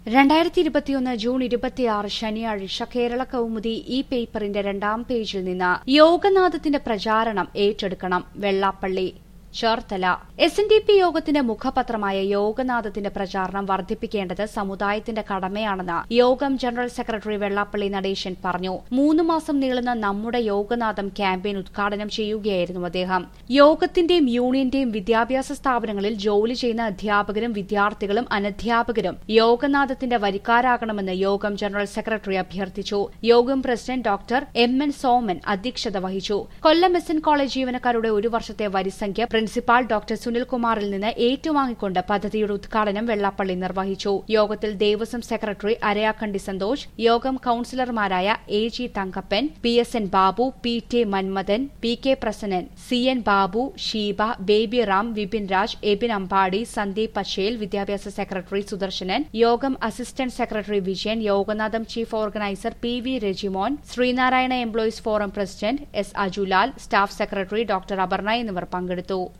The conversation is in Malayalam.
2021 ജൂൺ 26 ശനിയാഴ്ച കേരള കൗമുദി ഈ പേപ്പറിന്റെ 2ാം പേജിൽ നിന്ന് യോഗനാഥത്തിന്റെ പ്രചാരണം ഏറ്റെടുക്കണം വെള്ളാപ്പള്ളി ചേർത്തല SNDP യോഗത്തിന്റെ മുഖപത്രമായ യോഗനാഥത്തിന്റെ പ്രചാരണം വർദ്ധിപ്പിക്കേണ്ടത് സമുദായത്തിന്റെ കടമയാണെന്ന് യോഗം ജനറൽ സെക്രട്ടറി വെള്ളാപ്പള്ളി നടേശൻ പറഞ്ഞു. 3 മാസം നീളുന്ന നമ്മുടെ യോഗനാഥം ക്യാമ്പയിൻ ഉദ്ഘാടനം ചെയ്യുകയായിരുന്നു അദ്ദേഹം. യോഗത്തിന്റെയും യൂണിയന്റെയും വിദ്യാഭ്യാസ സ്ഥാപനങ്ങളിൽ ജോലി ചെയ്യുന്ന അധ്യാപകരും വിദ്യാർത്ഥികളും അനധ്യാപകരും യോഗനാഥത്തിന്റെ വരിക്കാരാകണമെന്ന് യോഗം ജനറൽ സെക്രട്ടറി അഭ്യർത്ഥിച്ചു. യോഗം പ്രസിഡന്റ് ഡോക്ടർ MN സോമൻ അധ്യക്ഷത വഹിച്ചു. കൊല്ലം SN കോളേജ് ജീവനക്കാരുടെ ഒരു വർഷത്തെ വരിസംഖ്യ പ്രിൻസിപ്പാൾ ഡോക്ടർ സുനിൽകുമാറിൽ നിന്ന് ഏറ്റുവാങ്ങിക്കൊണ്ട് പദ്ധതിയുടെ ഉദ്ഘാടനം വെള്ളാപ്പള്ളി നിർവഹിച്ചു. യോഗത്തിൽ ദേവസ്വം സെക്രട്ടറി അരയാക്കണ്ടി സന്തോഷ്, യോഗം കൌൺസിലർമാരായ AG Thankappan, PSN Babu, PT Manmadhan, PK Prasannan, CN Babu, Sheeba, Baby Ram, Vipin Raj, Ebin Ambadi, Sandeep Pachel, വിദ്യാഭ്യാസ സെക്രട്ടറി സുദർശനൻ, യോഗം അസിസ്റ്റന്റ് സെക്രട്ടറി വിജയൻ, യോഗനാഥം chief organiser PV Rejimon, Sreenarayana employees forum president S Ajulal, staff secretary doctor Aparna എന്നിവർ പങ്കെടുത്തു.